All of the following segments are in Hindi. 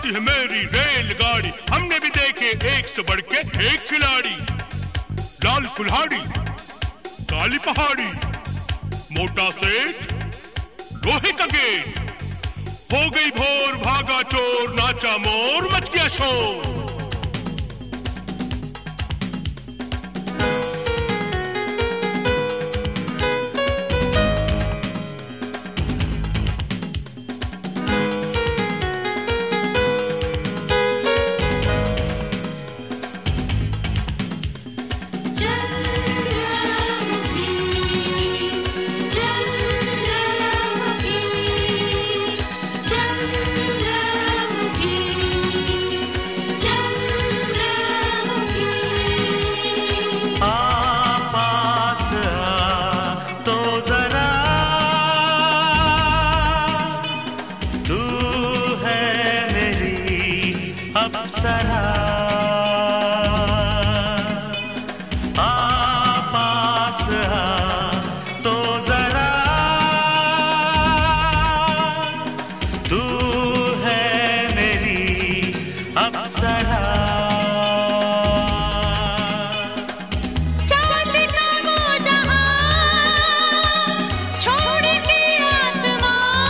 चलती है मेरी रेलगाड़ी। हमने भी देखे एक से बढ़ के एक खिलाड़ी। लाल कुल्हाड़ी, काली पहाड़ी, मोटा सेठ, लोहे का गेट। हो गई भोर, भागा चोर, नाचा मोर, मच गया शोर। अप्सरा आ पास आ तो जरा, तू है मेरी अप्सरा।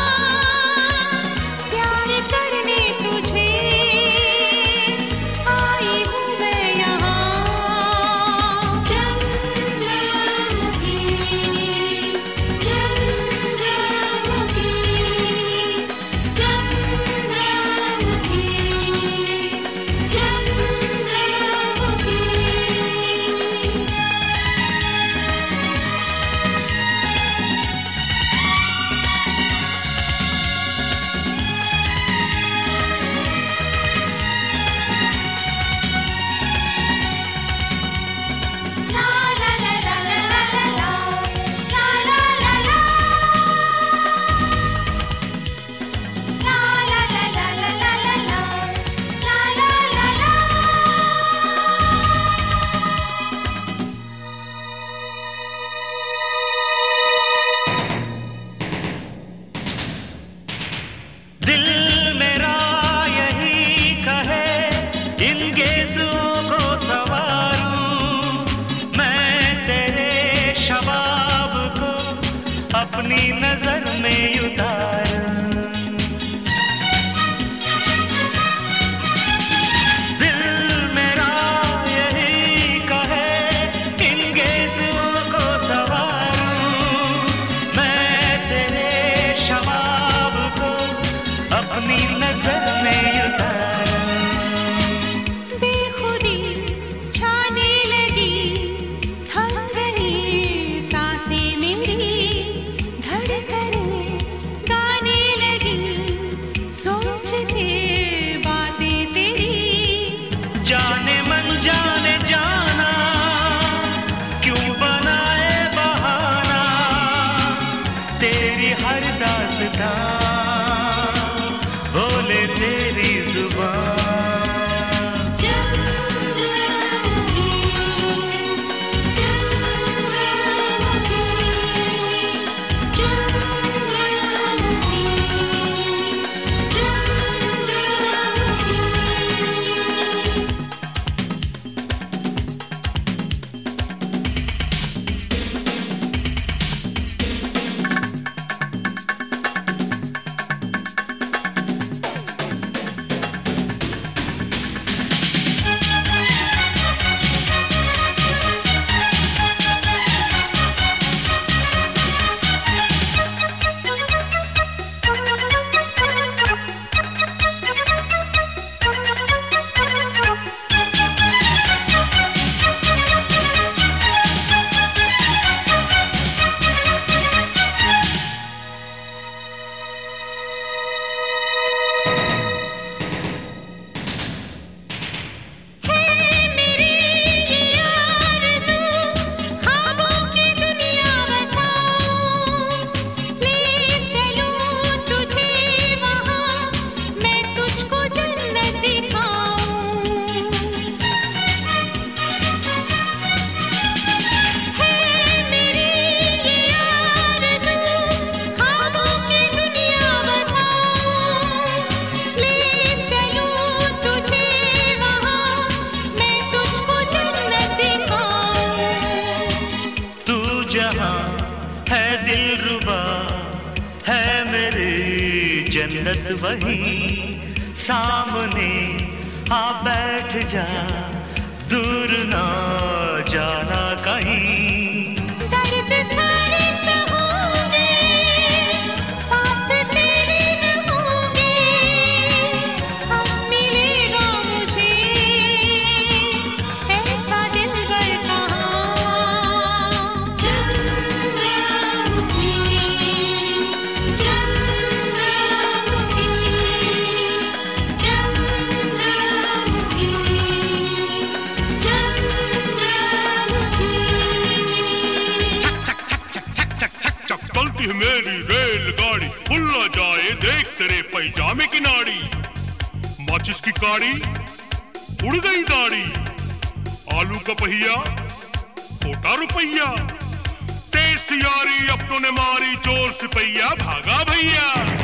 आ जन्नत वही सामने आ बैठ जा, दूर ना जाना कहीं। मेरी रेलगाड़ी खुल ना जाए, देख तेरे पैजामे की नाड़ी। माचिस की काड़ी उड़ गई दाढ़ी, आलू का पहिया छोटा रुपया, तेज यारी अपनों ने मारी, चोर सिपहिया भागा भैया।